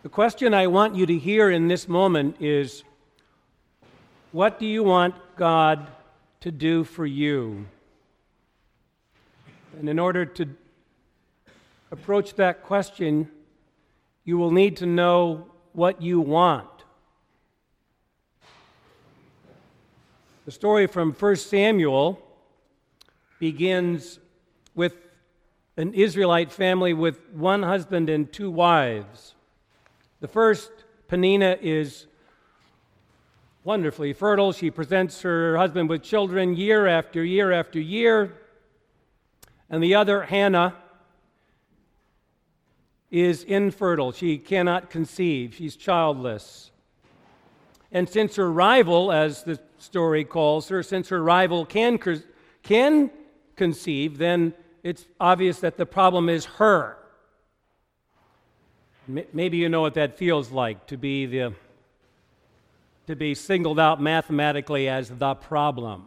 The question I want you to hear in this moment is, what do you want God to do for you? And in order to approach that question, you will need to know what you want. The story from 1 Samuel begins with an Israelite family with one husband and two wives. The first, Peninnah, is wonderfully fertile. She presents her husband with children year after year after year. And the other, Hannah, is infertile. She cannot conceive. She's childless. And since her rival, as the story calls her, since her rival can conceive, then it's obvious that the problem is her. Maybe you know what that feels like, to be singled out mathematically as the problem.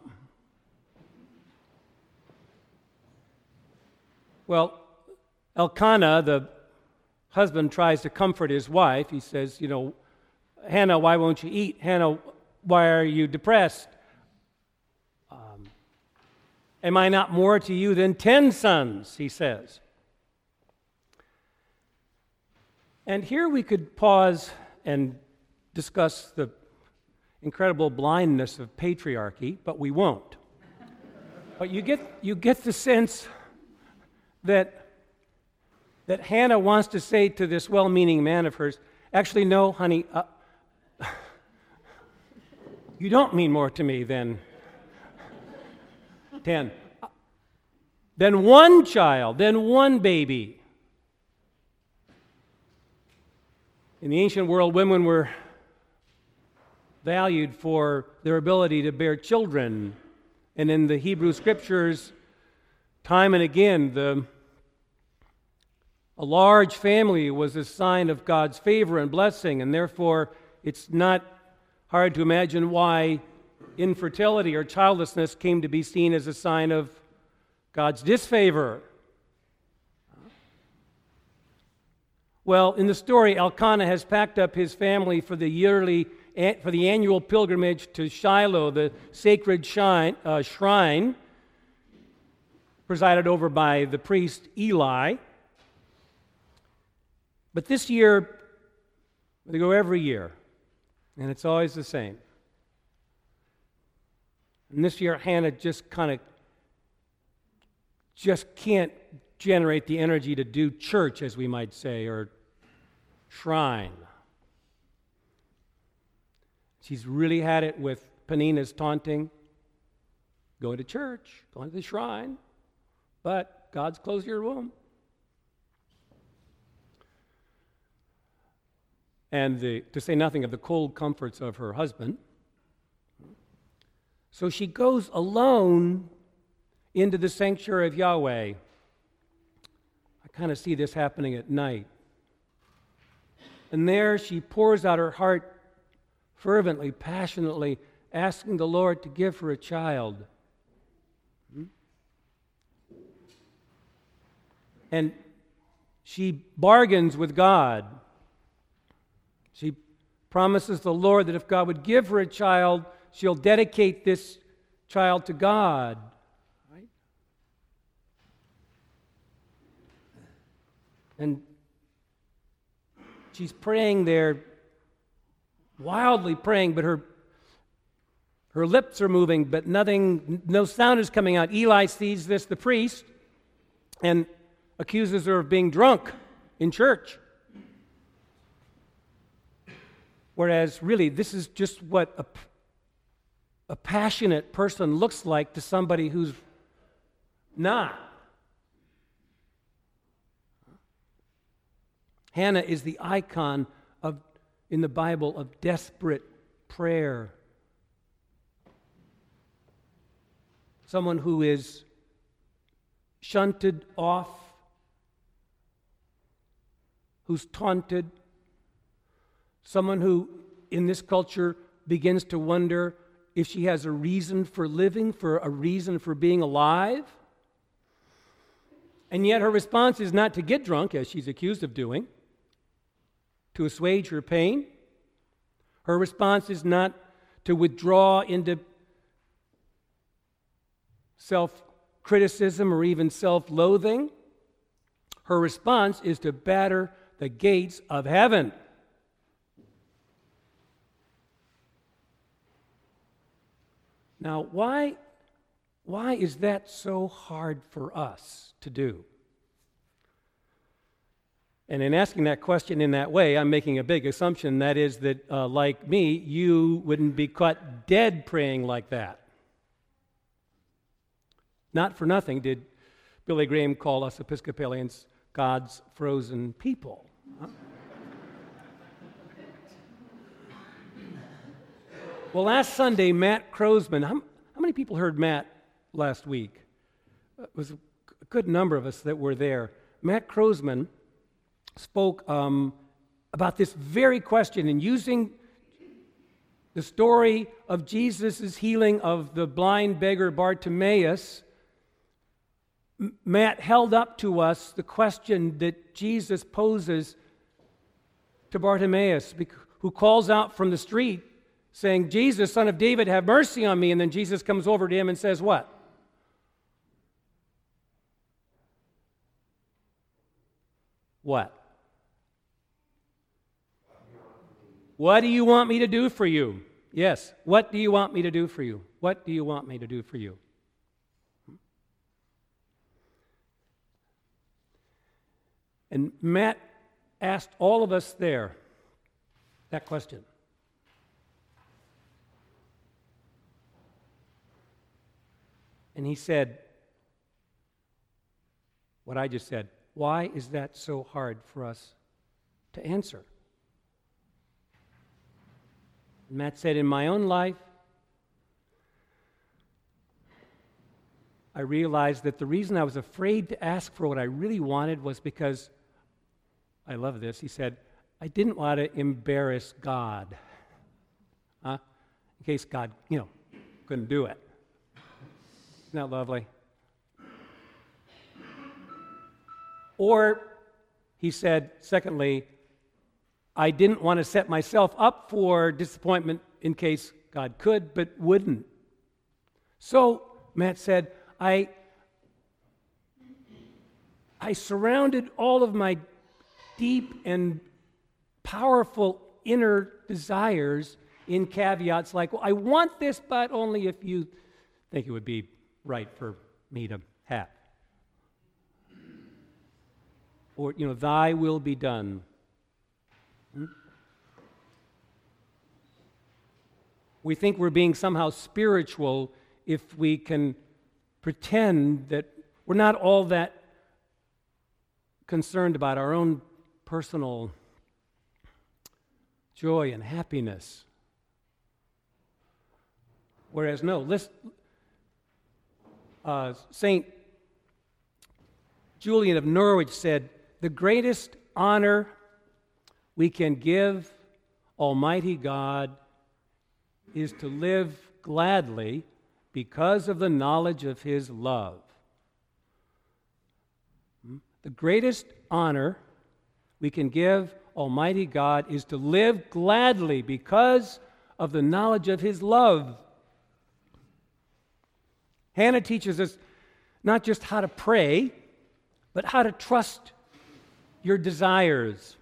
Well, Elkanah, the husband, tries to comfort his wife. He says, Hannah, why won't you eat? Hannah, why are you depressed? Am I not more to you than 10 sons, he says. And here we could pause and discuss the incredible blindness of patriarchy, but we won't. But you get the sense that Hannah wants to say to this well-meaning man of hers, actually, no, honey, you don't mean more to me than 10. Then one child, then one baby. In the ancient world, women were valued for their ability to bear children. And in the Hebrew Scriptures, time and again, a large family was a sign of God's favor and blessing, and therefore it's not hard to imagine why infertility or childlessness came to be seen as a sign of God's disfavor. Well, in the story, Elkanah has packed up his family for the annual pilgrimage to Shiloh, the sacred shrine presided over by the priest Eli. But this year, they go every year, and it's always the same. And this year, Hannah just can't generate the energy to do church, as we might say, or shrine. She's really had it with Peninnah's taunting, going to church, going to the shrine, but God's closed your womb. And to say nothing of the cold comforts of her husband. So she goes alone into the sanctuary of Yahweh. I kind of see this happening at night. And there she pours out her heart fervently, passionately, asking the Lord to give her a child. And she bargains with God. She promises the Lord that if God would give her a child, she'll dedicate this child to God. Right? And she's praying there, wildly praying, but her lips are moving, but no sound is coming out. Eli sees this, the priest, and accuses her of being drunk in church. Whereas, really, this is just what a passionate person looks like to somebody who's not. Hannah is the icon in the Bible of desperate prayer. Someone who is shunted off, who's taunted, someone who, in this culture, begins to wonder if she has a reason for living, for a reason for being alive. And yet her response is not to get drunk, as she's accused of doing, to assuage her pain. Her response is not to withdraw into self-criticism or even self-loathing. Her response is to batter the gates of heaven. Now, why is that so hard for us to do? And in asking that question in that way, I'm making a big assumption. That is that, like me, you wouldn't be caught dead praying like that. Not for nothing did Billy Graham call us Episcopalians God's frozen people. Huh? Well, last Sunday, Matt Crosman, how many people heard Matt last week? It was a good number of us that were there. Matt Crosman spoke about this very question, and using the story of Jesus' healing of the blind beggar Bartimaeus, Matt held up to us the question that Jesus poses to Bartimaeus, who calls out from the street saying, "Jesus, Son of David, have mercy on me." And then Jesus comes over to him and says what? What? What do you want me to do for you? Yes. What do you want me to do for you? What do you want me to do for you? And Matt asked all of us there that question. And he said what I just said. Why is that so hard for us to answer? And Matt said, in my own life, I realized that the reason I was afraid to ask for what I really wanted was because, I love this, he said, I didn't want to embarrass God. In case God, couldn't do it. Isn't that lovely? Or, he said, secondly, I didn't want to set myself up for disappointment in case God could, but wouldn't. So, Matt said, I surrounded all of my deep and powerful inner desires in caveats like, well, I want this, but only if you think it would be right for me to have. Or, thy will be done. We think we're being somehow spiritual if we can pretend that we're not all that concerned about our own personal joy and happiness. Whereas, no, St. Julian of Norwich said, the greatest honor we can give Almighty God is to live gladly because of the knowledge of His love. The greatest honor we can give Almighty God is to live gladly because of the knowledge of His love. Hannah teaches us not just how to pray, but how to trust your desires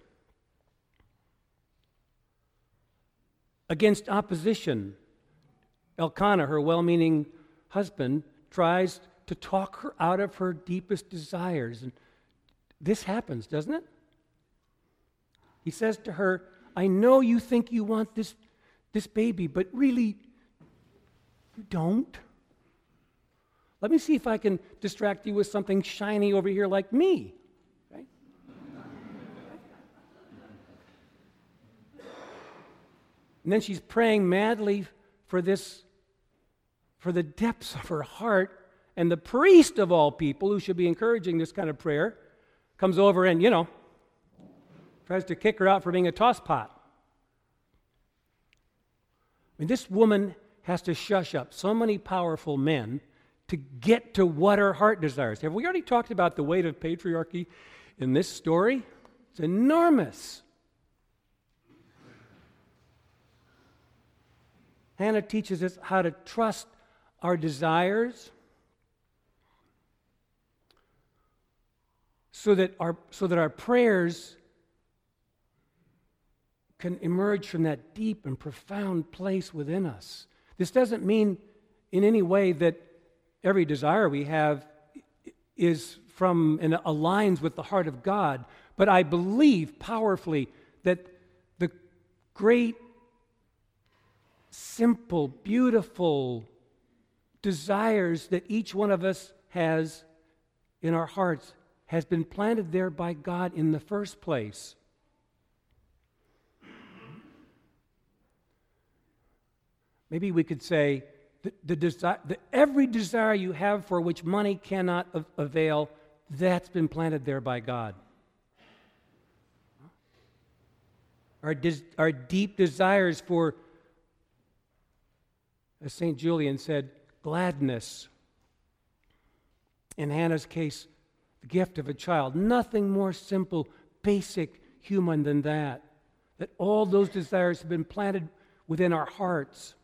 against opposition. Elkanah, her well-meaning husband, tries to talk her out of her deepest desires. And this happens, doesn't it? He says to her, I know you think you want this baby, but really, you don't. Let me see if I can distract you with something shiny over here like me. Okay? And then she's praying madly for the depths of her heart, and the priest of all people, who should be encouraging this kind of prayer, comes over and, tries to kick her out for being a tosspot. I mean, this woman has to shush up so many powerful men to get to what her heart desires. Have we already talked about the weight of patriarchy in this story? It's enormous. Hannah teaches us how to trust our desires so that our prayers can emerge from that deep and profound place within us. This doesn't mean in any way that every desire we have is from and aligns with the heart of God, but I believe powerfully that the great, simple, beautiful desires that each one of us has in our hearts has been planted there by God in the first place. Maybe we could say every desire you have for which money cannot avail, that's been planted there by God. Our deep desires for, as St. Julian said, gladness. In Hannah's case, the gift of a child. Nothing more simple, basic, human than that. That all those desires have been planted within our hearts.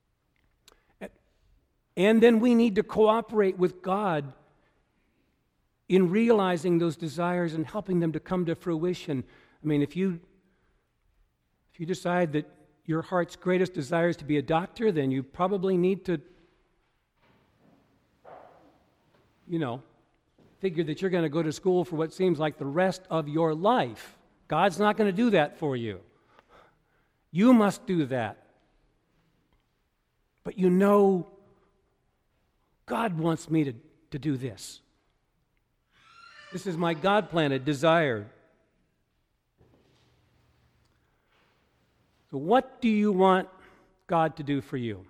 And then we need to cooperate with God in realizing those desires and helping them to come to fruition. I mean, if you decide that your heart's greatest desire is to be a doctor, then you probably need to, figure that you're going to go to school for what seems like the rest of your life. God's not going to do that for you. You must do that. But God wants me to do this. This is my God-planted desire. So what do you want God to do for you?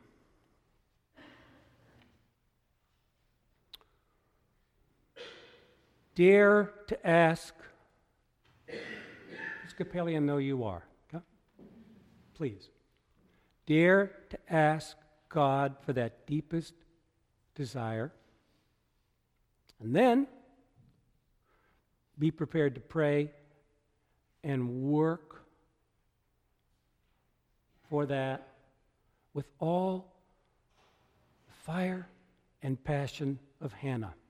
Dare to ask. Episcopalian though you are, okay? Please. Dare to ask God for that deepest desire. And then be prepared to pray and work for that with all the fire and passion of Hannah.